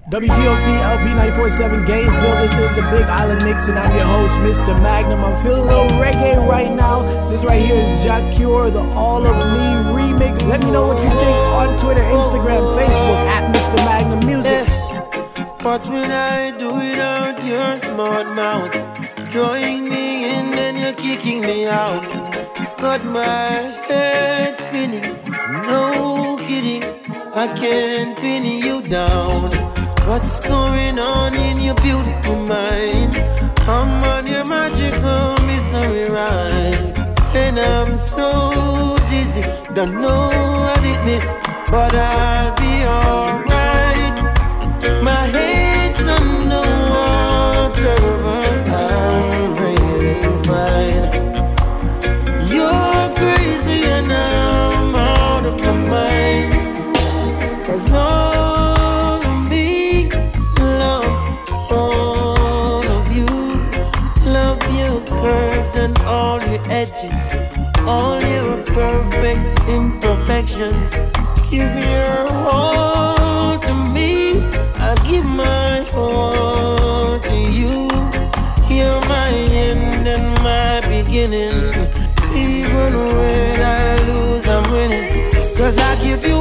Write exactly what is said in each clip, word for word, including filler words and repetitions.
W G O T L P ninety-four point seven Gainesville. This is the Big Island Mix, and I'm your host, Mister Magnum. I'm feeling a little reggae right now. This right here is Jack Cure, the All of Me remix. Let me know what you think on Twitter, Instagram, Facebook at Mister Magnum Music. What will I do without your smart mouth? Drawing me in, then you're kicking me out. Got my head spinning, no kidding. I can't pin you down. What's going on in your beautiful mind? I'm on your magical mystery ride, and I'm so dizzy, don't know what it means, but I'll be alright. My head's on the water, but I'm breathing fine. You're crazy and I'm out of my mind, 'cause all of me loves all of you. Love your curves and all your edges, all your perfect imperfections. Give your all to me, I'll give my all to you. You're my end and my beginning. Even when I lose, I'm winning, 'cause I give you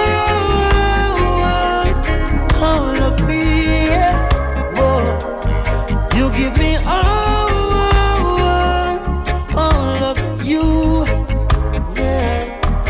all, all of me, yeah. Whoa. You give me all, all of you, yeah.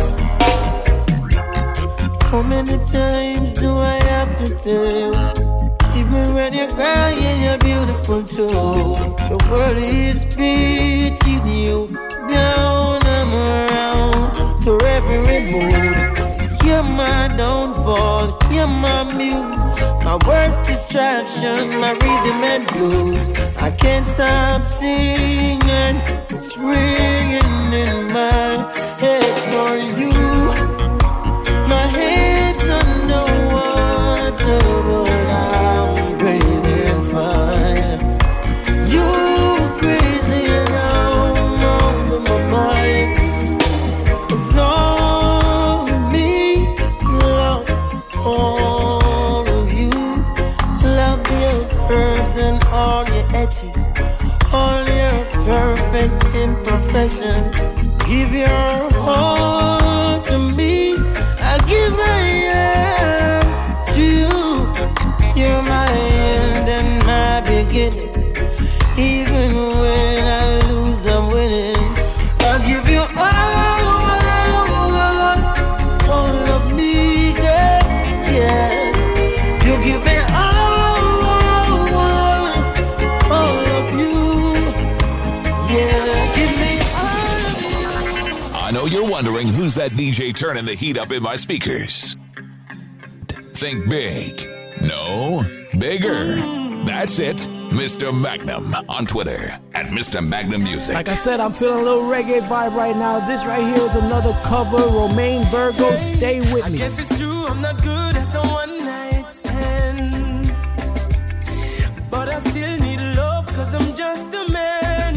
How many times do I have to tell? Even when you're crying, you're beautiful too. The world is beating you down and around to every mood. You're my downfall, you're my muse, my worst distraction, my rhythm and blues. I can't stop singing, it's ringing in my head for you. My head's underwater, but I'm breathing fine. You're crazy and I'm out of my mind, 'cause all of me loves all of you. Love your curves and all your edges, all your perfect imperfections. Give your all to me, I'll give my hand to you. You're my end and my beginning. Even when I lose, I'm winning. I'll give you all, all, all of me, girl. Yes, you give me all, all, all of you. Yeah, give me all of you. I know you're wondering who's that D J turning the heat up in my speakers. Think big. No, bigger. That's it. Mister Magnum on Twitter at Mister Magnum Music. Like I said, I'm feeling a little reggae vibe right now. This right here is another cover. Romain Virgo, Stay With Me. I guess it's true, I'm not good at a one night stand, but I still need love, 'cause I'm just a man.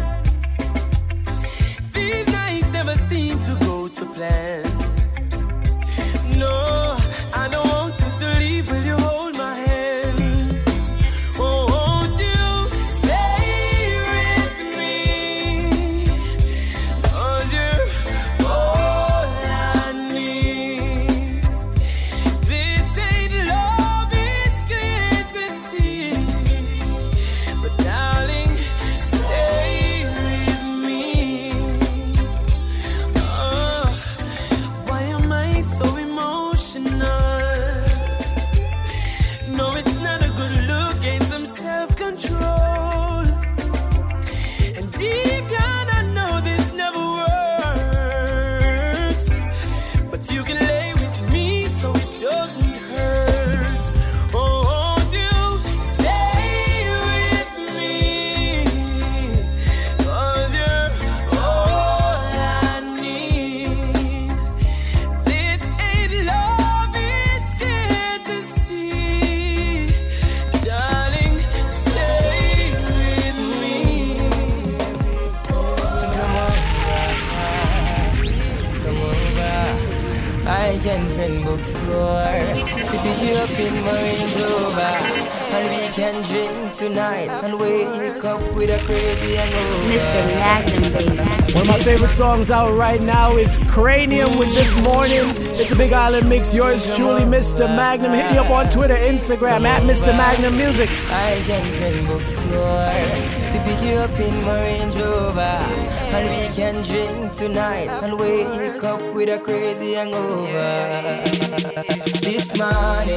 These nights never seem to go to plan. No, I don't want you to leave. Will you hold my hand? Oh, won't you stay with me? 'Cause you're all I need. This ain't love, it's clear to see. But darling, stay with me. Oh, bookstore to pick you up in my Range Rover, and we can drink tonight and wake up with a crazy hangover. Mister Magnum, baby. One of my favorite songs out right now, it's Cranium with This Morning. It's a Big Island mix. Yours truly, Mister Magnum. Hit me up on Twitter, Instagram, at Mister Magnum Music. I can send bookstore to pick you up in my Range Rover, and we can drink tonight and wake up with a crazy hangover. This morning,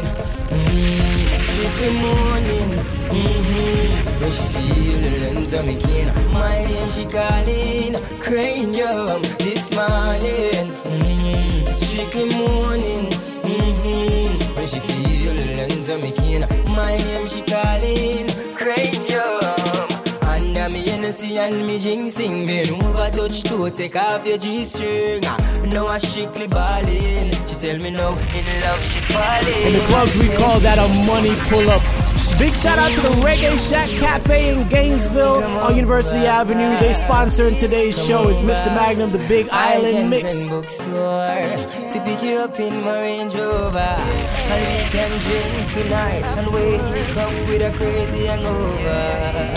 mm, strictly morning, mm-hmm. When she feel the length of me kin, my name she calling Cranium. This morning, mm, strictly morning, mm-hmm. When she feel the length of me kin, my name she calling Cranium. Under me Hennessy and me jinxing, been over touch to take off your G-string. Now I strictly ballin'. She tell me no, in love she falling. In the clubs we call that a money pull-up. Big shout out to the Reggae Shack Cafe in Gainesville on University Avenue. They sponsoring today's show. It's Mister Magnum, the Big Island Mix. Bookstore to pick you up in my Range Rover, and we can drink tonight and wake up with a crazy hangover.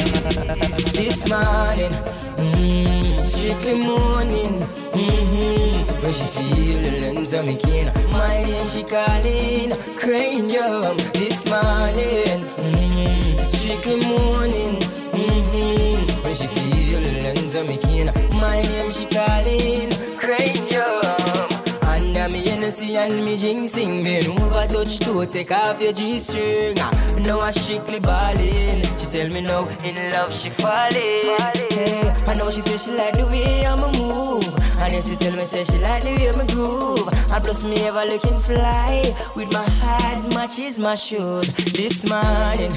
This morning, mm, strictly morning, mm-hmm. When she feel the length of me kin, my name she calling Cranium. This morning, mm, strictly morning, mm-hmm. When she feel the length of me kin, my name she calling Cranium. Under me Hennessy and me jinxing, been over touch to take off your G-string. Now I strictly ballin'. She tell me no, in love she falling. Hey, I know she say she like the way I'ma move, and then she tell me say she like the way I'ma groove. And plus me ever looking fly, with my hat matches my shoes. This morning,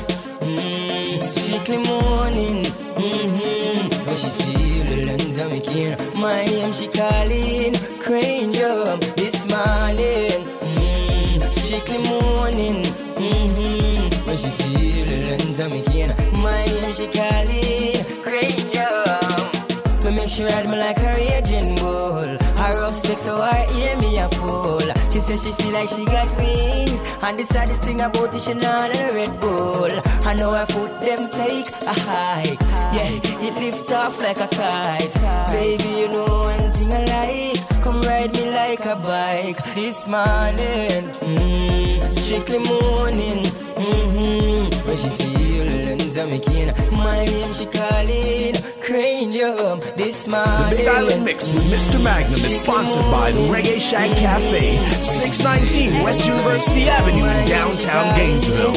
mm, strictly morning, mm-hmm. When she feel the lens of me kin, my name she calling Cranium. This morning, mm, strictly morning, mm-hmm. When she feel the lens of me kin, my name she calling Cranium. Me make she ride me like a raging bull. Her rough sex so her ear me a pull. She says she feel like she got wings, and the saddest thing about it, she not a Red Bull. I know her foot them take a hike, yeah, it lift off like a kite. Baby, you know one thing I like, come ride me like a bike. This morning, mm, strictly morning, mm-hmm. When she feel the lens of me kin, my name she calling Cranium. This morning, the Big Island Mix with Mister Magnum is sponsored by the Reggae Shack Cafe, six nineteen West University Avenue in downtown Gainesville.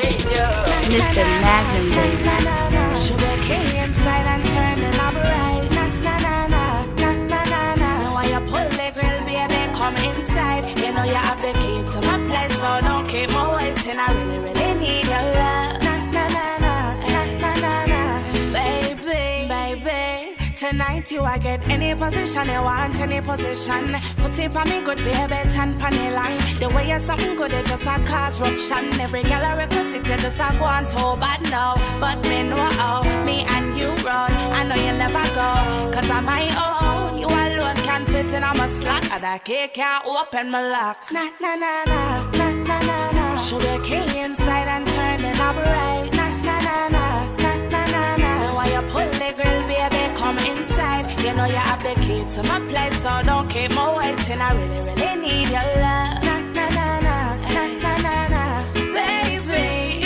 Mister Magnum, baby. Sugar cane inside and turn the knob right. Na na na na na na na na. When you pull the grill, baby, come inside. You know you have the key to my place, so don't keep me waiting. I really, really need your love. Na na na na na na na na. Baby, baby. Tonight you I get any position you want, any position. Put it on me good, baby, ten penny line. The way you're something good, it just a cause ruption. Every girl I request it, you just a go on too bad now. But me know how, me and you run. I know you'll never go, cause I'm my own. You alone can fit in on my slot, and that key can't open my lock. Na na na na, na na na na. Sugar key inside and turn the knob right. Na na na na, na na na na. When you pull the grill, baby, come inside. You know you have the key to my place, so don't keep me waiting. I really, really need your love. Na na na na, na na na na. Baby,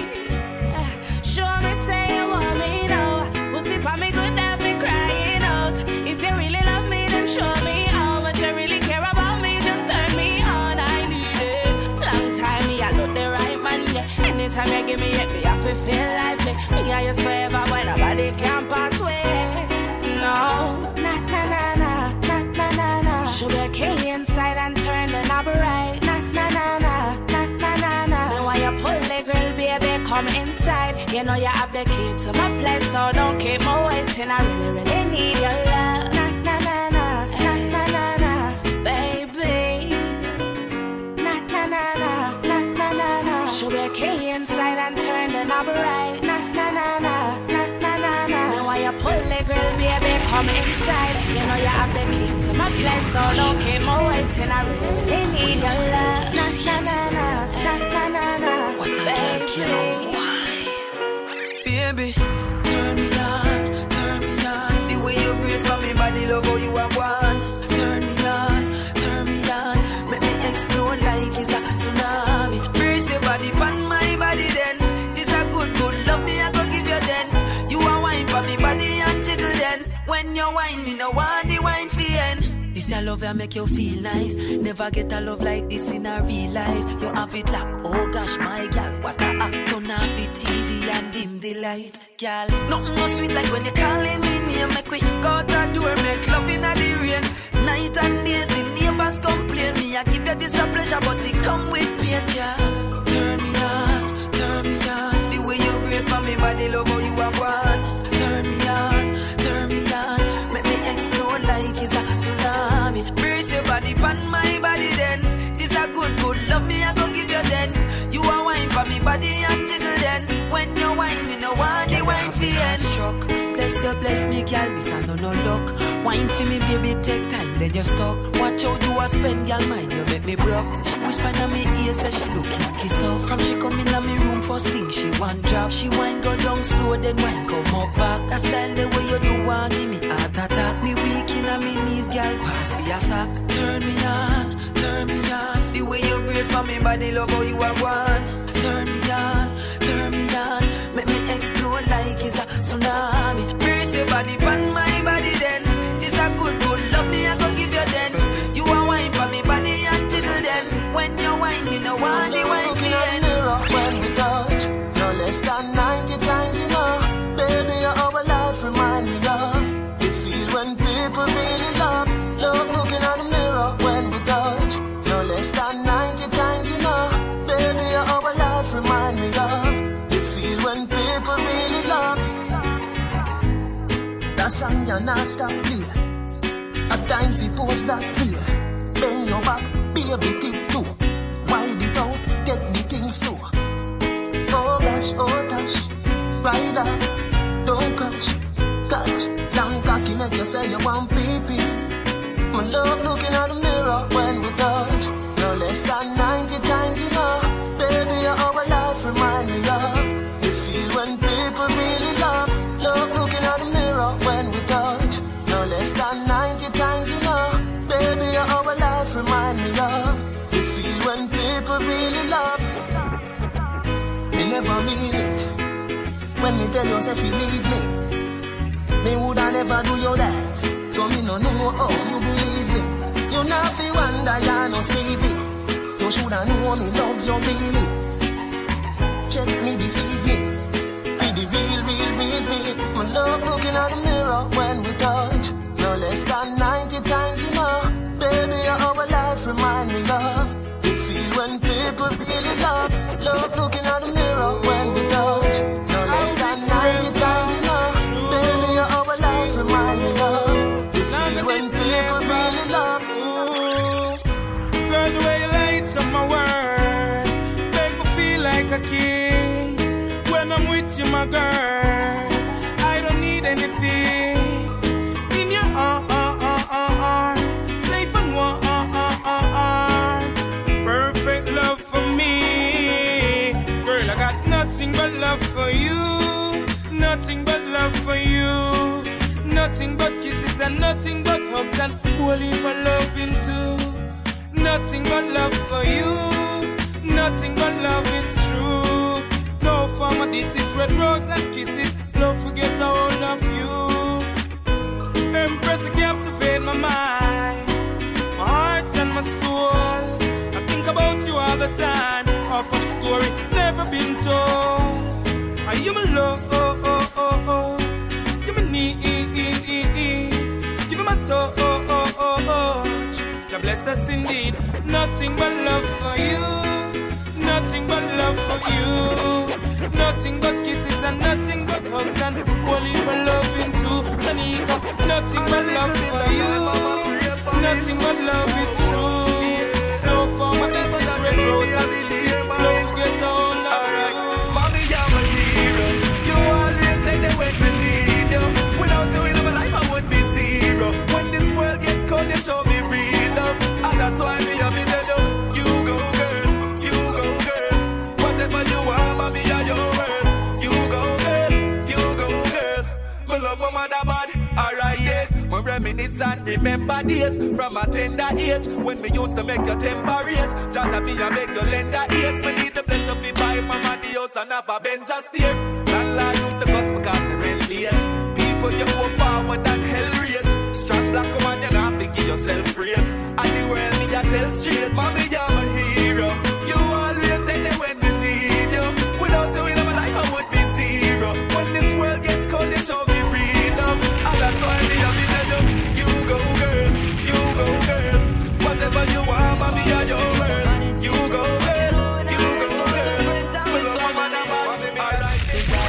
show me say you want me now. Put it on me good, have me crying out. If you really love me, then show me how much you really care about me. Just turn me on, I need it. Long time me, I look the right man, yeah. Anytime you give me it, me have to feel lively. Me and you forever, when nobody can part way. No, na na na na, na na na na. Sugar key inside and turn the knob right. Na na na na, na na na na. And when you pull the grill, baby, come inside. You know you have the key to my place, so don't keep me waiting. I really, really need your love. Na na na na, na na na na, baby. Na na na na, na na na na. Sugar key inside and turn the knob right. Na na na na, na na na na. And when you pull the grill, baby, come inside. You know you have the key to my place, so don't keep me waiting. I really, really need your love. Na na na na na na na na. What I can't why, baby? Turn me on, turn me on. The way you brace for me body, love how you are one. Turn me on, turn me on. Make me explode like it's a tsunami. Brace your body pan my body then. This a good, good love me I go give you then. You a wine for me body and jiggle then. When you wine me no want the wine for end. This a love I make you feel nice. Never get a love like this in a real life. You have it like, oh gosh my gal, what a act. Turn off the T V and dim the light, gal. Nothing more sweet like when you calling me name. Make we go to the door, make love in the rain. Night and days, the neighbors complain. Me I give you this a pleasure, but it come with pain, gal. Turn me on, turn me on. The way you brace for me body, love how you are one. Turn me on, turn me on. Make me explode like it's a tsunami. Brace your body pan my body then. This a good, good love me I go give you then. You a wine for me body and jiggle then. When you wine me no want the wine for end. Struck, bless you, bless me girl, this a no no luck. Wine for me baby, take time then you stuck. Watch how you a spend girl, mind you make me broke. She whisper in my ear say she do kinky stuff. From she come in a me room first thing she want drop. She wine go down slow then wine come up back. That style the way you do want give me heart attack. Me weak in a me knees girl, pass the sack. Turn me on, turn me on. The way you brace for me body, love how you are one. Turn me on, turn me on. Make me explode like it's a tsunami. Brace your body pan my body then. This a good, good love me I go give you then. You a wine for me body and jiggle then. When you wine me no want the wine for end. When we touch, no less than ninety times enough. Baby, our life remind me of. You feel when people really love. Love looking at the mirror when we touch. No less than ninety times enough. Baby, our life remind me of. You feel when people really love. That song you not stop play. At times we post that clear. Bend your back, baby, tick too. Wide it out, take the things slow. Oh gosh, oh gosh, ride off, don't catch, catch. Long cocky make you say you want pee-pee. My love looking at the mirror when we touch. No less than ninety times enough. Baby, our life remind me of. You feel when people really love. Love looking at the mirror when we touch. No less than ninety times enough. Baby, our life remind me of. You feel when people really love. Me never mean it. When me tell you say you leave me, me woulda never do you that. So me no know how you believe me. You not fi wonder you no Stevie. You shoulda know me love you really. Check me deceive me. Fi the real, real reason. My love looking at the mirror when we touch. No less than ninety times enough. Baby, our life remind me of. You feel when people really love. Love looking at the mirror when we touch. No less than ninety times enough. Baby, our life remind me of. You feel when people really love. Girl, the way you lights up my world make me feel like a king. When I'm with you, my girl, I don't need anything. In your arms, safe and warm. Perfect love for me. Girl, I got nothing but love for you. Nothing but love for you. Nothing but kisses and nothing but hugs and holy for loving too. Nothing but love for you. Nothing but love, it's true. No form of this is red rose and kisses. Don't forget how I love you. Empress, you captivate my mind, my heart and my soul. I think about you all the time. Half of the story never been told. Are you my love? Oh, oh, oh, oh. Give me need. Give me my touch. Oh, oh, oh, oh. God bless us indeed. Nothing but love for you. Nothing but love for you. Nothing but kisses and nothing but hugs and holy for loving too. Tanika, nothing but love for you. Nothing but love, it's true. No form of this is red rose and kisses. Don't forget how I love you. Mommy, you're my hero. You always stay there when we need you. Without you in my life, I would be zero. When this world and remember days from a tender age when we used to make your temper raise. Jaja be and make your lender ears. Me need the blessing fi buy mama the house and have a Benz a steer. Landlord used to cuss because the rent late. People you go forward and hell race. Strong black woman you not fi give yourself praise. And the world me a tell straight, mommy you're my hero. You always there when we need you. Without you in my life I would be zero. When this world gets cold they show me real love. And that's why me have to tell you, you go girl, you go girl. Whatever you want, mommy are your world. You go girl, you go girl. Pull up my man and man, alright.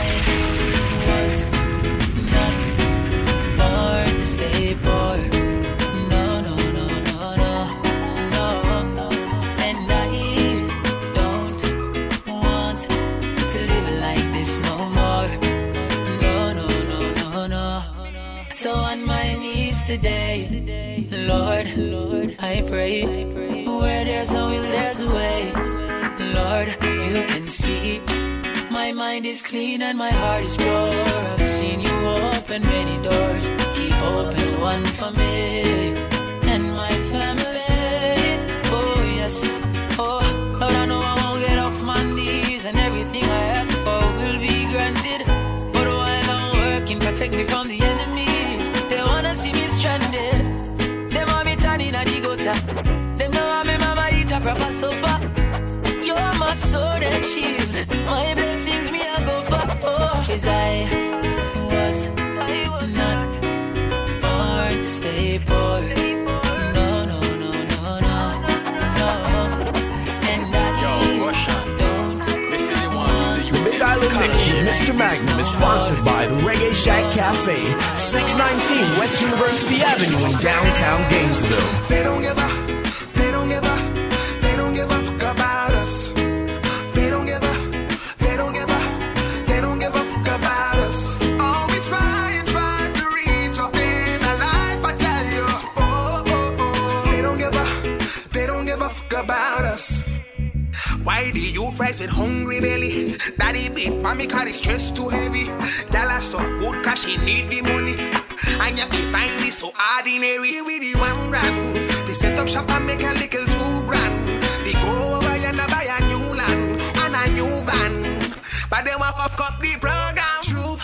Was not born to stay poor. No, no, no, no, no, no. And I don't want to live like this no more. No, no, no, no, no. So on my knees today, Lord, Lord, I pray. Where there's a will, there's a way. Lord, you can see. My mind is clean and my heart is pure. I've seen you open many doors. Keep open one for me and my family. Oh yes, oh Lord, I know I won't get off my knees and everything I ask for will be granted. But while I'm working, protect me from the enemies. They wanna see me stranded. Them want me turning at the gutter. Them know I'm in mama eat a proper supper. You're my sword and shield. My blessings me I go for. Oh, cause I was not born to stay poor. No, no, no, no, no, no. And I don't Listen, you want to The Big Island Mix with Mister Magnum is sponsored by the Reggae Shack Cafe, six nineteen West University Avenue in downtown Gainesville. They don't give a, they don't give a, they don't give a fuck about us. They don't give a, they don't give a, they don't give a fuck about us. Oh, we try and try to reach up in our life, I tell you. Oh, oh, oh. They don't give a, they don't give a fuck about us. Why the youth rise with hungry belly? Daddy beat mommy cause the stress too heavy. Y'all so good cause she need the money. And you be find this so ordinary with the one grand. We set up shop and make a little two grand. We go over and buy a new land and a new van. But they want to fuck up the program. Truth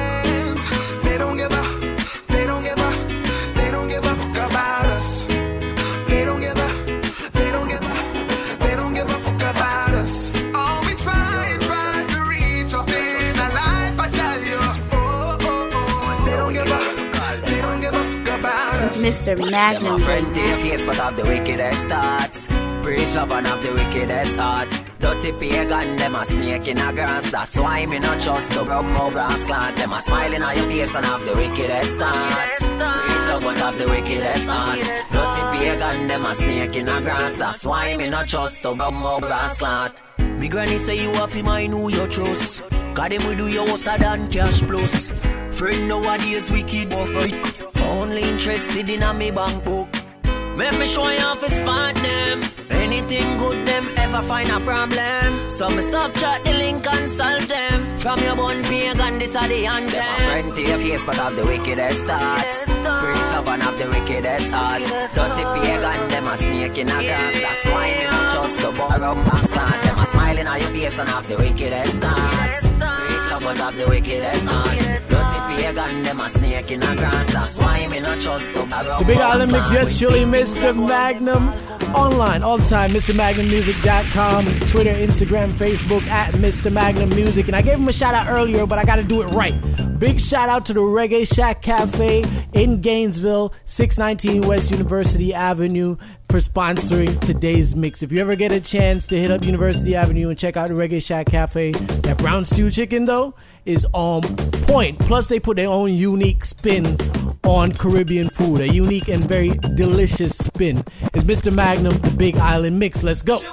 is, they don't give a, they don't give a, they don't give a fuck about us. They don't give a, they don't give a, they don't give a fuck about us. Oh, we try and try to reach up in our life, I tell you. Oh, oh, oh. They don't give a, they don't give a fuck about us. Mister Magnum. My friend to your face, but have the wickedest thoughts. Preach of and have the wickedest hearts. Dirty pagan, them a snake in a grass. That's why me not trust to rub my brass clan. Them a smiling on your face and have the wickedest thoughts. Preach of and have the wickedest hearts. Dirty pagan, them a snake in a grass. That's why me not trust to rub my brass clan. Me granny say you have to mind who you trust. Cause them will do your worse than cash plus. Friend nowadays wicked but freak. Only interested in a me bank book. Let me show you how to spot them. Anything good them ever find a problem. So me subtract the link and solve them. From your bun pagan this are the anthem. Them a friend to your face but have the wickedest thoughts. Preach of and have the wickedest hearts. Dirty pagan them a snake in a grass. That's why me not trust the bum around my slant. Them a smiling on your face and have the wickedest thoughts. Preach of and have the wickedest hearts. Dirty pagan them a snake in a grass. That's why me not trust the bum around my slant. The Big Island Mix, yes, surely Mister Magnum. Online all the time, Mister Magnum Music dot com, Twitter, Instagram, Facebook at Mister Magnum Music. And I gave him a shout out earlier, but I gotta do it right. Big shout out to the Reggae Shack Cafe in Gainesville, six nineteen West University Avenue, for sponsoring today's mix. If you ever get a chance to hit up University Avenue and check out the Reggae Shack Cafe, that brown stew chicken though is on point. Plus they put their own unique spin on Caribbean food, a unique and very delicious spin. It's Mister Magnum, the Big Island Mix. Let's go.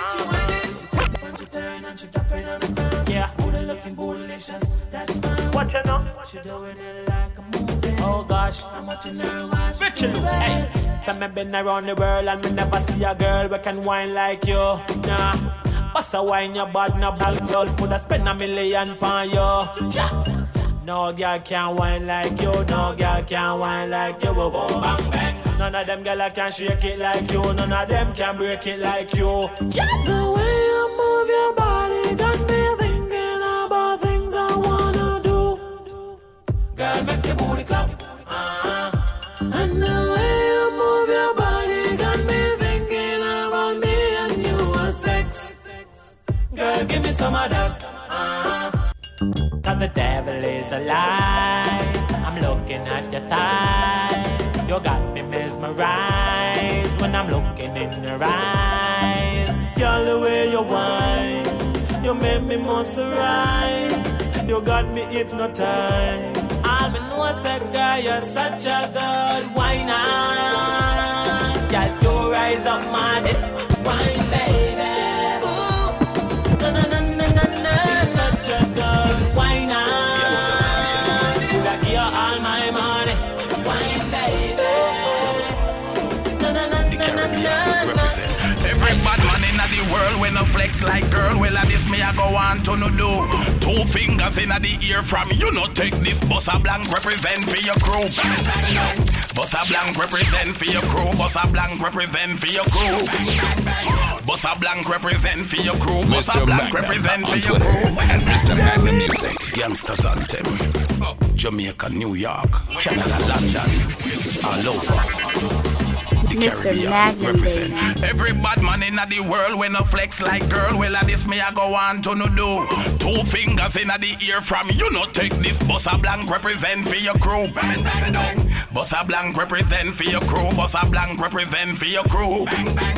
Yeah, looking bootylicious, that's fine. What you know? She doing it like a movie. Oh gosh, I'm watching her watch. Richard, hey. So me been around the world and me never see a girl who can whine like you. Nah, bust a wine your bad, no bad girl. Put a spend a million pon you. Yeah. No girl can whine like you, no girl can whine like you. Boom, bang, bang. None of them girl can shake it like you, none of them can break it like you. Get the way you move your body got me thinking about things I wanna do. Girl, make your booty clap. Uh-huh. And the way you move your body got me thinking about me and you are sex. Girl, give me some of that. Uh-huh. Cause the devil is a lie. I'm looking at your thighs. You got me mesmerized when I'm looking in your eyes. Girl, the way you whine, you make me moisturize. You got me hypnotized. All me know say, girl, you're such a good whiner. Girl, you rise up my hip, wine, baby. Ooh, na na na na na na. She's such a good whiner. You got give her all my money, wine, baby. Na na na na na na na. Every bad man in the world when a flex like girl, well at this me I go on to no do. Two fingers in the ear from you, no take this. Bossa Blanc represent for your crew. Bossa Blanc represent for your crew. Bossa Blanc represent for your crew. Bossa Blanc represent for your crew. Bossa Blanc represent for your crew. And Mister Magnum Music. Gangsters anthem. Jamaica, New York, Canada, London, all over. Mister Magnum, baby. Every bad man in the world when a flex like girl, well at this me I go on to no do. Two fingers in the ear from you, no take this. Bossa Blanc represent for your crew. Bossa Blanc represent for your crew. Bossa Blanc represent for your crew.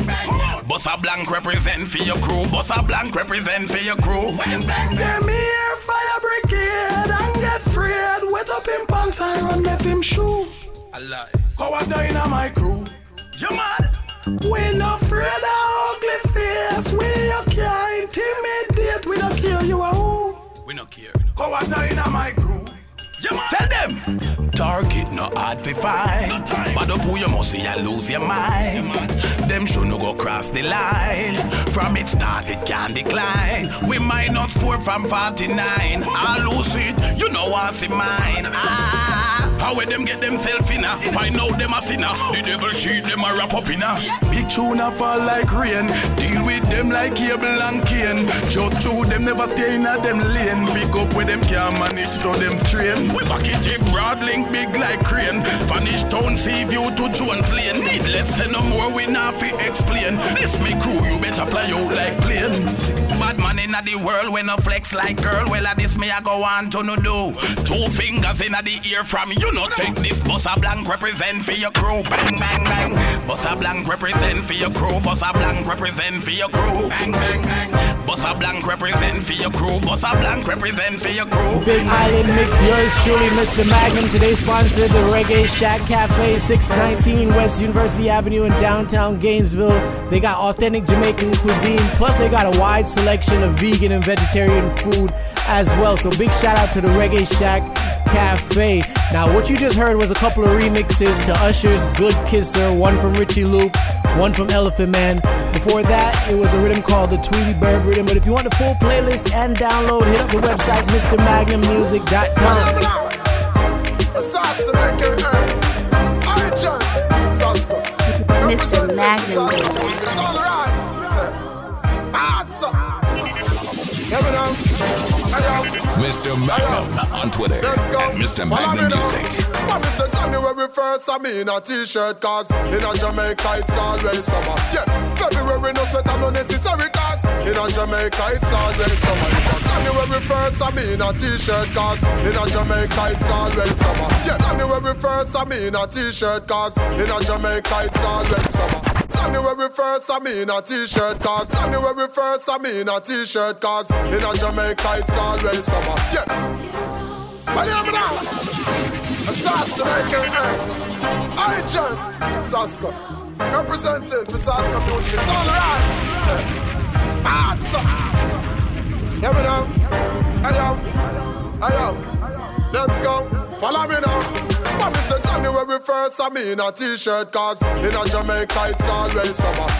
Bossa Blanc represent for your crew. Bossa Blanc represent for your crew. Them here fire brigade and get freed. Wet up in pants and run left him shoe. I lie. Go out there in my crew. You mad? We not afraid of ugly face. We you can't intimidate. We don't care you are who. We not care. Go out there in my crew. You mad? Tell them. Target no hard fi find. But up who you must see you lose your mind. Them should no go cross the line. From it start it can decline. We minus four from forty-nine. I lose it, you know what's in mine. Ah. How will them get themselves in a? Find out them a sinner. The devil sheet them a wrap up in a. Big tuna fall like rain. Deal with them like cable and cane. Just through them never stay in a them lane. Pick up with them can't manage to them strain. We back it take broad link big like crane. Vanish town sea view to Jones Lane. Needless say no more we not fi explain. This me crew you better fly out like plane. Bad man in the world when a flex like girl. Well at this me I go on to no do. Two fingers in the ear from you. No take this. Bossa Blanc represent for your crew. Bang bang bang. Bossa Blanc represent for your crew. Bossa Blanc represent for your crew. Bang bang bang. Bossa Blanc represent for your crew. Bossa Blanc represent for your crew. Big Island Mix, yours truly, Mister Magnum. Today sponsored the Reggae Shack Cafe, six nineteen West University Avenue in downtown Gainesville. They got authentic Jamaican cuisine, plus they got a wide selection of vegan and vegetarian food as well. So big shout out to the Reggae Shack Cafe. Now what you just heard was a couple of remixes to Usher's Good Kisser, one from Richie Luke, one from Elephant Man. Before that, it was a rhythm called the Tweety Bird rhythm. But if you want the full playlist and download, hit up the website Mr Magnum Music dot com. Mister Magnum. It's all right. Mister Magnum on Twitter at Mister Magnum Music. But Mister January first, I mean a t-shirt, cause in a Jamaica it's always summer. Yeah, February no sweater, no necessary, cause in a Jamaica it's always summer. January first, I mean a t-shirt, cause in a Jamaica it's always summer. Yeah, January first, I mean a t-shirt, cause in a Jamaica it's always summer. January first, I mean a t-shirt, cause January first, I mean a t-shirt, cause in a Jamaica it's always summer. Yeah. Believe me now. Assassinate, I John Saska, representing for Saska Music. It's all right. Yeah. Awesome. Hear me now. Hey yo, hey yo. Let's go. Follow me now. But Mister January first, I mean a t-shirt, cause in a Jamaica it's always summer. Yeah.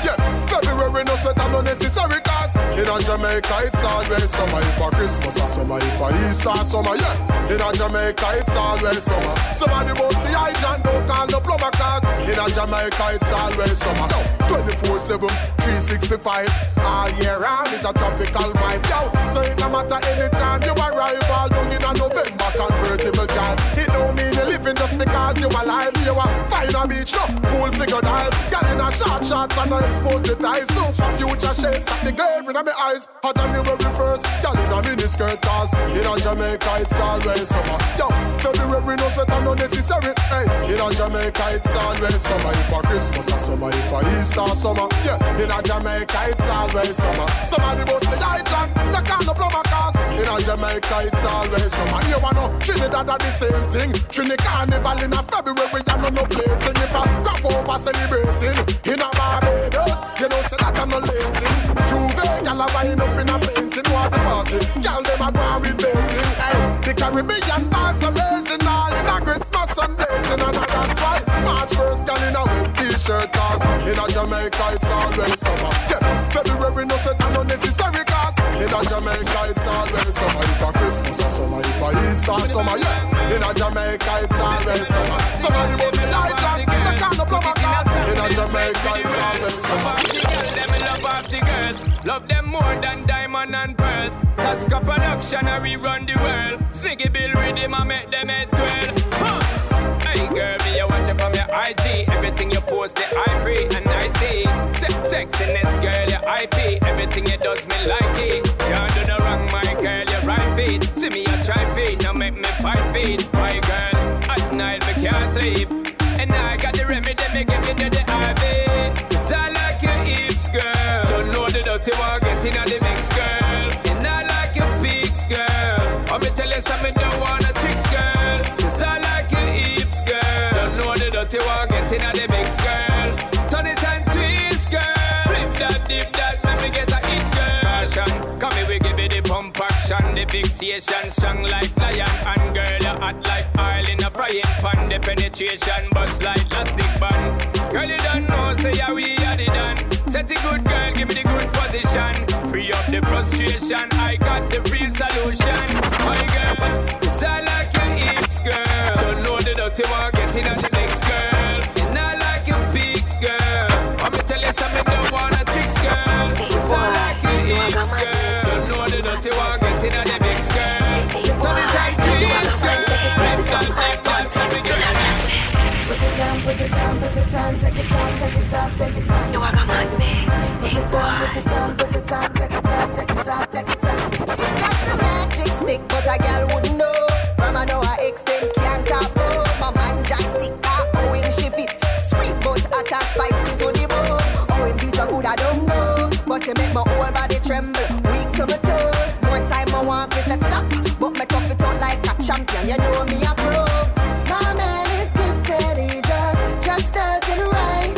February no sweat and no necessary cause in a Jamaica it's always summer. If a Christmas or summer, if a Easter summer, yeah. In a Jamaica it's always summer. Somebody bust the hydrant, don't call no plumber cause in a Jamaica it's always summer. Yo, twenty-four seven, three sixty-five, all year round is a tropical vibe. Yo, so it no matter anytime you arrive, all down in a November convertible drive. It don't mean you're living just because you're alive. You are fine a beach, no, pool figure dive. Girl in a short shorts and not expose the ties. So future shades that the glare in my eyes. Hot January first, girl in a mini skirt cause in a Jamaica it's always summer. Yo, February no sweat and no necessary. Hey, in a Jamaica it's always summer. If a Christmas or summer, if a Easter summer, yeah. In a Jamaica it's always summer. Somebody bust the hydrant, they call the plumber cause in a Jamaica it's always summer. You wanna Trinidad are the same thing. Trinidad Carnival in a February and no no place. And if a crop over celebrating in a Barbados, you know say that I'm no lazy. Juve, y'all are buying up in a painting water party. Y'all them a go with painting. Hey, the Caribbean vibes are blazing all in a Christmas and blazing. And that's why March first girl in a wet t-shirt cause in a Jamaica it's always summer. Yeah, February no set and no necessary cause in a Jamaica it's always summer. If a Christmas or summer, if a Easter summer, yeah. In a Jamaica it's always summer. Somebody must be like that, they can't plumber cause in a Jamaica it's always summer. Them love off the girls, love them more than diamond and pearls. Saska production, I rerun the world. Sniggy Bill rhythm, I make them at twelve. Huh. Hey girl, me I watch you from your I G. Everything you post, the I pray and I see. Se- sexiness, girl, your I P. Everything you does me like it. Can't do no wrong, my girl, your right feet. See me, I try feet, now make me fight feet. My girl, at night me can't sleep. And I got the remedy, me giving you the I V. Cause I like your hips, girl. Don't know the dirty one, get in the mix, girl. And I like your peaks, girl. Let me tell you something, don't wanna tricks, girl. Cause I like your hips, girl. Don't know the dirty one, get in the mix, girl. Turn it and twist, girl. Flip that, dip that, let me get a hit, girl. Passion, come here, we give it the pump action. The fixation, strong like lion. And girl, you hot like oil in a frying pan. The penetration, bust like elastic band. Girl, you don't know, say yeah, we had it done. Set it good, girl, give me the good position. Free up the frustration, I got the real solution. My girl, cause I like your hips, girl. Don't know the dirty one, get in on the next girl. And I like your peaks, girl. I'ma tell you something, don't wanna tricks, girl. Cause I like your hips, girl. Don't know the dirty one, get in on the next girl. Turn it and twist, girl. Flip that, flip that, let me get it. Put it down, put it down, put it down, take it down, take it down, take it down. You wanna mind me? Put it down, put it down, put it down, take it down, take it down, take it down. It's got the magic stick, but a girl wouldn't know. Mama know her ex them can't tap oh. My man joystick that oh him she fit. Sweet but hot and spicy to the bone. Oh him beat up good I don't know, but he make my whole body tremble. Weak to my toes, more time I want to say stop, but me tough it out like a champion. You know me a pro. My man is gifted, he just, just does it right.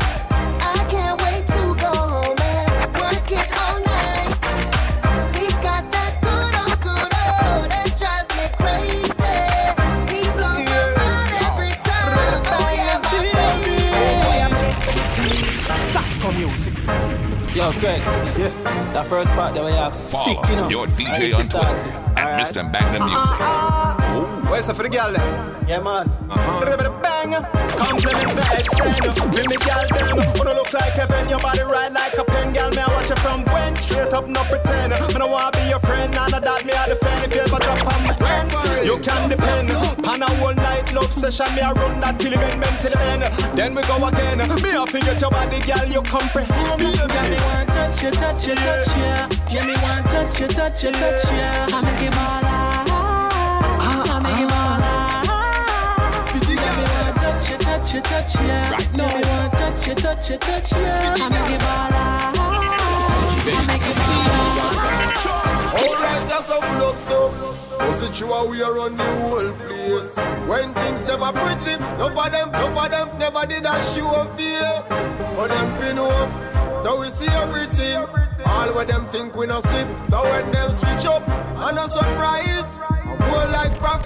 I can't wait to go home and work it all night. He's got that good on good oh, that drives me crazy. He blows my mind every time. Oh yeah, my baby. Boy, I'm just for this Sasko music. Yo, Craig. Yeah. That first part that we have Follow sick, you know. your D J on Twitter at Mister Magnum Music. Where's the for the girl? Yeah, man. Uh-huh. Bang. Compliments me extend. Bring me girl them. Wanna look like heaven. Your body right like a pen. Girl, me I watch you from Gwen. Straight up, no pretend. I don't wanna be your friend. None of that me I defend. If you ever drop on my hands, you can depend. On a whole night love session. Me I run that till the men, men till the men. Then we go again. Me I forget your body, girl. You comprehend. You got me want touch you, touch you, touch you. Yeah, me want touch you, touch you, touch you. I make it all I make it all Yeah, me want touch you, touch you, touch you. Right now, me want touch you, touch you, touch you. I make it all I make it all Alright, that's how we love so. Was it you how we are on the whole place? When things never pretty, none of them, none of them never did a show a face. But them fin up, so we see everything. All what them think we no see. So when them switch up, and a surprise, I'm more like prophet.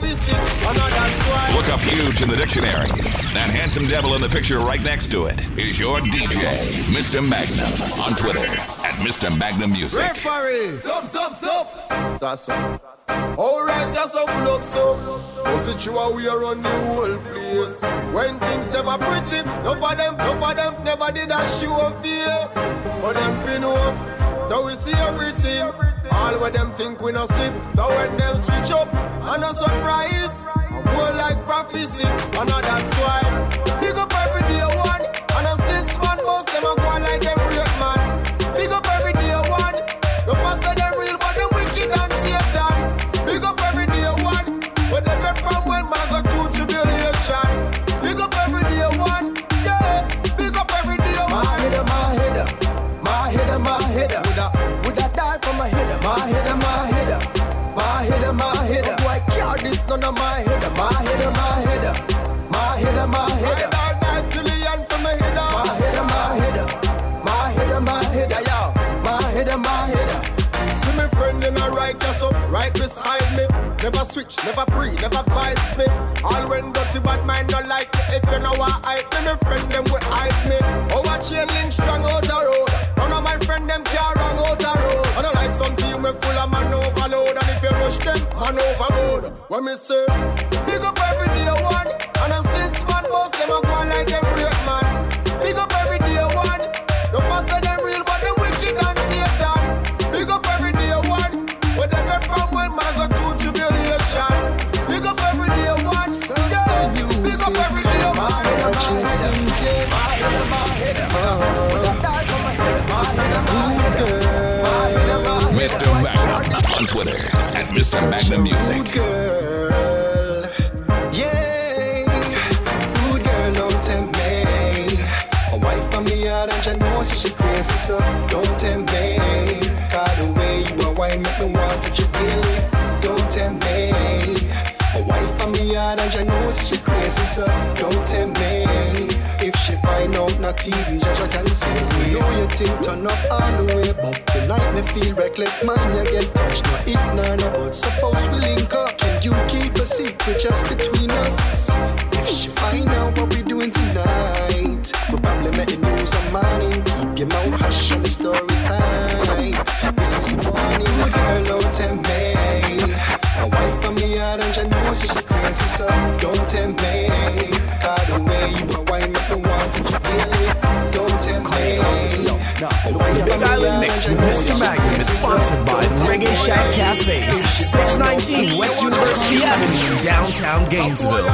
prophecy, and that's why. Look up huge in the dictionary. That handsome devil in the picture right next to it is your D J, Mister Magnum, on Twitter at Mister Magnum Music. Referee, stop, stop, stop. That's all. Alright, that's up, look so. Was it you how we are on the whole place? When things never pretty, no for them, no for them, never did a show a face. But them fin up, so we see everything. All what them think we no sip. So when them switch up, and a surprise, I'm more like prophecy, and that's why. Big up every day one, and a six man most them a go like them real man. Big up every day one, no master them real, but them wicked and Satan. Big up every day one, but them get from when man go through tribulation. Big up every day one, yeah. Big up every day one. My header, my header, my header, my header. Would I, would I die for my header? My header, my header, my header, my header. Boy, care this none of my header, my header, my header, my header, my header. I die till the end for my header. My header, my header, my header, my header, yo. My header, my header. See me friend in a right, yes up, right beside me. Never switch, never pre, never vibes me. All when dirty bad mind don't like me. If you know what I me, me friend them will hype me. Oh, a chain link strong out the road. None of my friend them can't run out the road. I don't like some team me full of man overload. And if you rush them, man overboard. When me say, big up every day one. And a six man most them a go like them great man. Big up every day one. No master them real, but them wicked and Satan. Big up every day one. Where them get from when man go through tribulation. Big up every day one. Yeah. Big up every day one. My head, my head, my head, my head. When I die from my head, my head, my head, my head, my head. Mister Magnum on Twitter at Mister Magnum Music. Good girl, yeah. Good girl, don't tempt me. A wife from me out and she knows she crazy, so don't tempt me. Cause the way you are wine make me want to you daily. Don't tempt me. A wife from me out and she knows she crazy, so don't tempt me. If she find out, not even judge I can save me. Know you think turn up all the way, but tonight me feel reckless, man, you get touched. No if, no, no, but suppose we link up. Can you keep a secret just between us? If she find out what we doing tonight, we'll probably make the news a morning. Keep your mouth hush and the story tight. This is the warning, good girl, don't tempt me. A wife from me out and she knows she crazy, so don't tempt me. Cause the way you are wine make me want to you daily. Don't tempt me. The Big Island Mix with Mister Magnum is sponsored by the Reggae Shack Cafe, six nineteen West University Avenue in downtown Gainesville.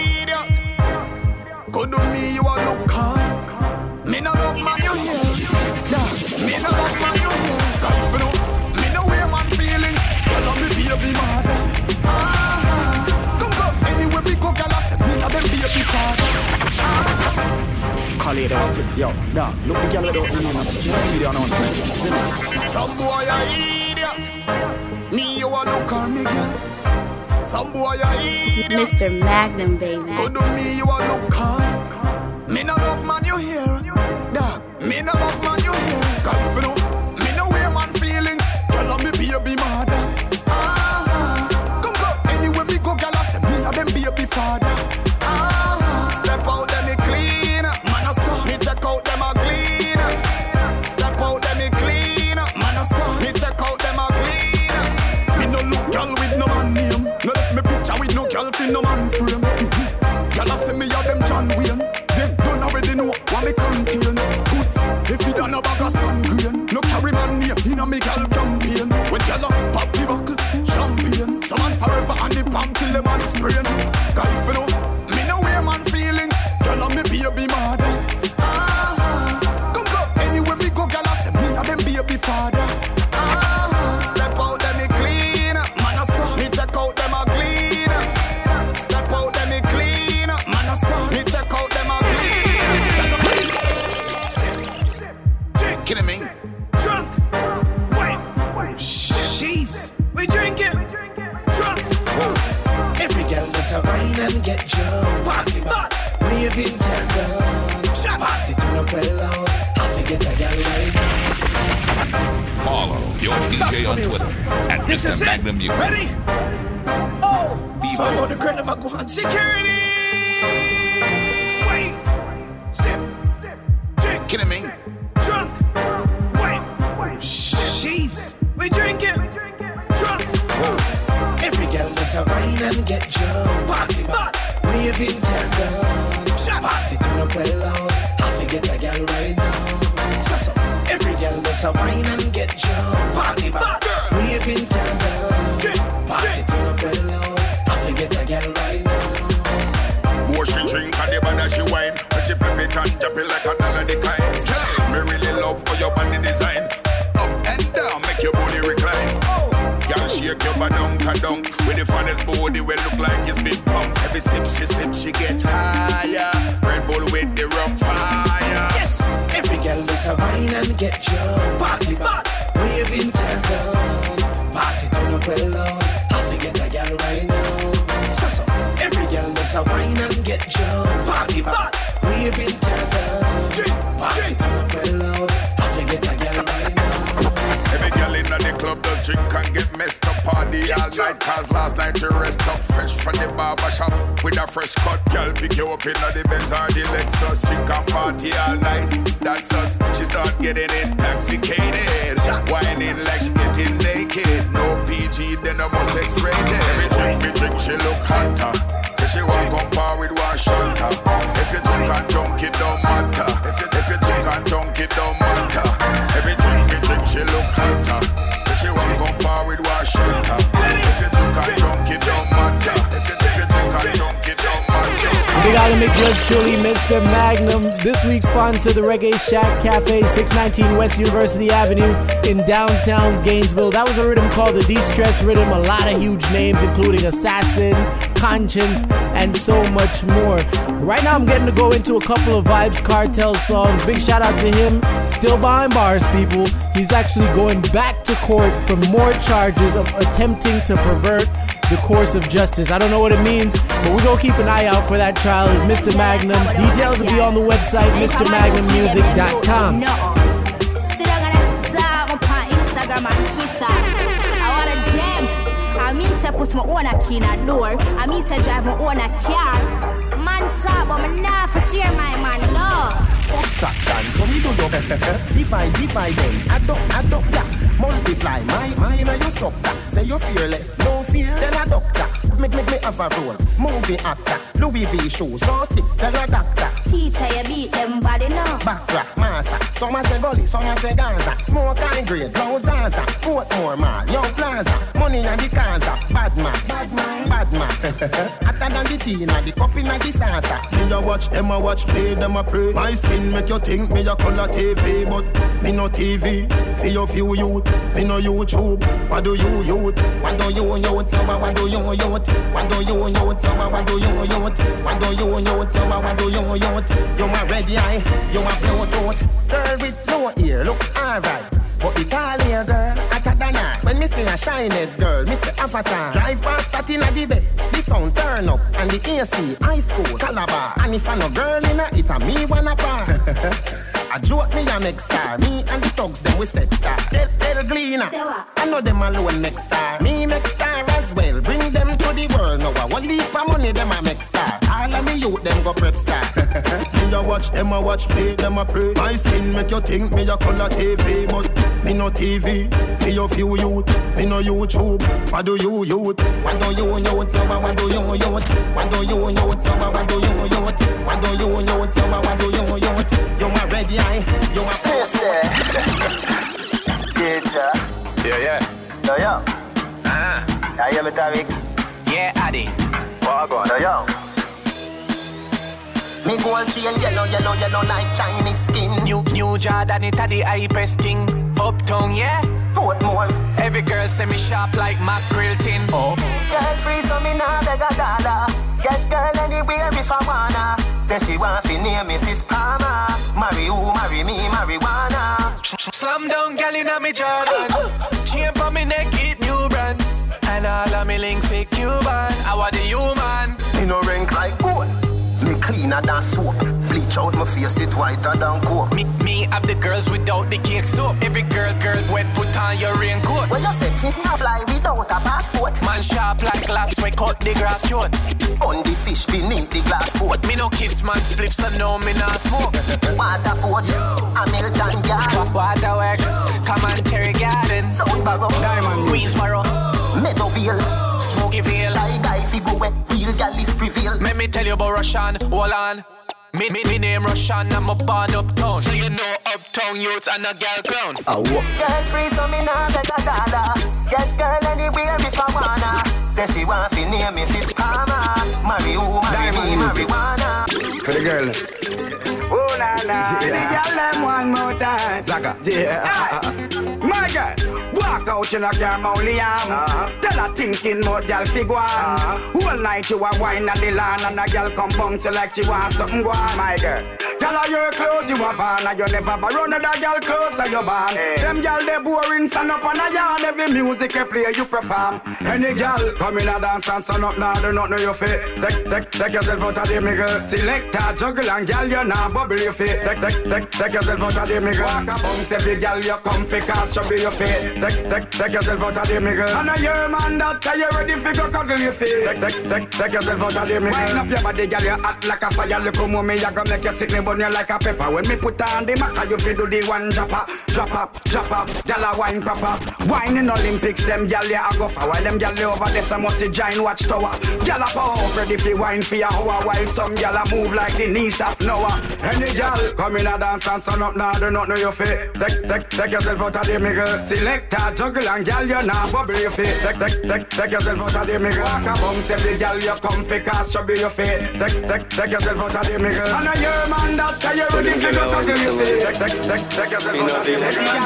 Good to me, you are look calm. Me no love man, you hear. Nah, me no love man, you hear. God for no, me no wear man feelings. Girl, I'm me baby mother. Ah, come go anywhere we go, girl, I say me a them baby father. Ah, call it out, yo, nah, look the girl without me, you know me the announcement. Some boy a idiot. Me you a look on me girl. Some boy a idiot. Mister Magnum, baby. Good to me, you a look calm. Me no love man, you hear. Dog, me no love man, you hear. God for no, me no wear man feelings. Girl, I'm me baby mother. Ah, come go anywhere me go, girl, I say me a them baby father. Ah, step out them me clean. Man a stop, me check out them a clean. Step out them me clean. Man a stop, me check out them a clean. Me no look girl with no man name. No left me picture with no girl fin no man frame. Girl I say me a them John Wayne. Them don't already know what me contain. Goods, if you done a bag of sun green. No carry man name in a me girl campaign. When girl a pop the buckle, champagne. Some man forever and the palm till the man sprain. Girl for no, me no wear man feelings. Girl a me baby mother. Ah, come go anywhere me go, girl I say me a them baby father. Ah, step out them me clean. Man a stop, me check out them a clean. Step out them me clean. Man a stop, me check out them a clean. Drink, kidding me? Drunk. Wait, wait. Jeez, we drinking. Drunk. Whoa. Every girl does a wine and get drunk. Party, but raving candle. Party to the well out. I forget a girl right now. Follow your D J on Twitter at This Mister is it. Magnum Music. Ready? Oh, Steve. Follow the girl, I'ma go on. Security! Wait! Sip! Drink! Kidding me? Drunk! Wait! Jeez! We drinking! Drunk! Whoa. Every girl is a wine and get drunk. Party back! Waving candle. Party to the well out. I forget a girl right now. So so. Every girl is a wine and get drunk. Party back! Waving candle. Party to the well out. I forget a girl right now. More she drink and the better she wine. When she flip it and drop it like a dollar the kind. Say, me really love how your body design. Up and down, make your body recline. Girl, shake your body dunk and dunk. With the father's body will look like it's been pumped. Every sip she sip, she get higher. Red Bull with the rum fire. Yes, every girl is a wine and get drunk. Party back, waving candle. Party to the well out. I forget a girl right now. So so, every girl is a wine and get drunk. Party back, waving candle. Party to the well out. I forget a girl right now. Every girl in the club does drink and get messed up. Party all night, cause last night you rest up. Fresh from the barber shop with a fresh cut. Girl pick you up in the Benz or the Lexus. Drink and party all night, that's us. She start getting intoxicated, whining like she getting naked. No P G, then the most X-rated. Every drink me drink, she look hotter. Say she won't compare with one shutter. If you drink and drunk, it don't matter. If you, if you drink and drunk, it don't matter. Every drink me drink, she look hotter. Say she won't compare with one shutter. If you drink and drunk, it don't matter. If you, if you drink and drunk, it don't matter. Big Island Mix, yours truly, Mister Magnum. This week's sponsor, the Reggae Shack Cafe, six nineteen West University Avenue in downtown Gainesville. That was a rhythm called the De-Stress Rhythm. A lot of huge names, including Assassin, Conscience, and so much more. Right now, I'm getting to go into a couple of Vybz Kartel songs. Big shout out to him. Still behind bars, people. He's actually going back to court for more charges of attempting to pervert the course of justice. I don't know what it means, but we're going to keep an eye out for that trial. It's Mister Magnum. Details will be on the website, Mr Magnum Music dot com. Instagram and Twitter. I want a gem. I mean, say push my own a key in a door. I mean, say drive my own a car. Man shop, but me not for share my man, no. Subtraction, so we do do. Divide, divide them. Add up, add up, yeah. Multiply, my, my, in a your structure. Say you're fearless, no fear. Tell a doctor, make, make me have a role. Movie actor, Louis V shoes, so sick. Tell a doctor. Teacher, you beat them body, no. Backrack, massa. Some a say gully, some a say Gaza. Smoke high grade, blow Zaza. Portmore mall, Young Plaza. Money and the Kaza. Bad man, bad man, bad man. Hotter than the Tina, the cup in the salsa. Me a watch, them a watch, play, them a pray. My skin make you think me a color T V, but me no T V. For your few youth, me no YouTube. What do you youth? What do you youth? What do you youth? What do you youth? What do you youth? What do you youth? What do you youth? You a red eye, you a blue tooth. Girl with no ear, look alright. But the tall hair girl, hotter than her. When me say a shiny girl, me say avatar. Drive past that in a the base. The sound turn up, and the A C, high school, Calabar. And if I no girl in it, it a me wanna par. I joke me a next star. Me and the thugs them we step star. Tell, tell Gleaner, I know them alone next star. Me next star as well. Bring them to the world now. I want leap of money them a next star. All of me youth them go prep star. Me a watch them a watch play them a pray. My skin make you think me a color T V, but me no T V. For your few youth, me no YouTube. What do you youth? What do you youth? What do you youth? What do you youth? What do you youth? What do you youth? What do you youth? You a red eye, you a pussy. Yeah, yeah. Yo, yo. Ah. I am a Tariq. Yeah, Addy. What go on? Yo, yo. Me gold chain yellow, yellow, yellow like Chinese skin. New, new Jordan, it a the hypest thing. Uptown, yeah? Portmore. Every girl say me sharp like mackerel tin. Oh. Girl free so me nah beg a dollar. Get girl anywhere if I wanna. Say she want fi name Missus Palmer. Marry who, marry me, marijuana. Slam down gal inna me Jordan. Chain pa me neck, it new brand. And all of me links say Cuban. I want the human. Me no rank like gold. Me cleaner than soap. Bleach out my face, it whiter than coke. Me, me have the girls without the cake soap. Every girl, girl wet, put on your raincoat. Well, you said fit not fly without a passport. Man sharp like cutlass, we cut the grass short. On the fish beneath the glass boat. Me no kiss man spliffs, so no me not smoke. Waterford, Hamilton Garden, Waterworks, Commentary Garden, Southborough, Diamond, Queensborough, Meadowville, Smokyville. Shy guy fi go where real gal is prevail. Let me tell you about Russian, hold on. Me, me, me name Russian, I'm a born uptown. So you know uptown youths and a girl crown. Oh, girl free, so me nah take a dollar. Get girl anywhere if I wanna. Say she want fi name me Sis Karma. Marry who, marry me, marijuana. For the girl. Oh la la, yeah. The girl them one more time. Zaga. Yeah. My girl, walk out in a car mauliam. Uh-huh. Tell her thinking more girl figure. Uh-huh. Whole night you a wine at the lawn and a girl come bounce like she want something go on. My girl, girl are your clothes you a fan and you never borrow another girl clothes so you ban. Hey. Them girl they boring, stand up on a yard. Every music you play you perform. Any girl come in a dance and stand up now do not know your feet. Take, take, take yourself out of the middle. Select a juggle and girl you now bubble your feet. Take, take, take, take yourself out of the middle. Walk a bounce every girl you come fi cast trouble your feet. Take, take, take yourself out of the middle. And a your man that tell you ready fi go cuddle your feet. Take, take, take, take yourself out of the middle. Wind up your body girl you hot like a fire. Look how me ya go make you sick me burn you like a pepper. When me put on the maca you fi do the one drop up, drop up, drop up. Girl a wine proper. Wine in Olympics them girl you a go for. While them girl over there some must giant watchtower. Girl a power up ready fi wine fi a hour. While some girl a move like the niece of Noah. Any girl come in a dance and sun up now do not know your feet. Take, take, take yourself out of the middle. Select a juggle and girl you now bubble your feet. Take, take, take, take yourself out of the middle. Walk a bounce every girl you come fi cast trouble your feet. Take, take, take yourself out of the middle. And a your man that tell you ready fi go cuddle your feet. Take, take, take, take yourself out of the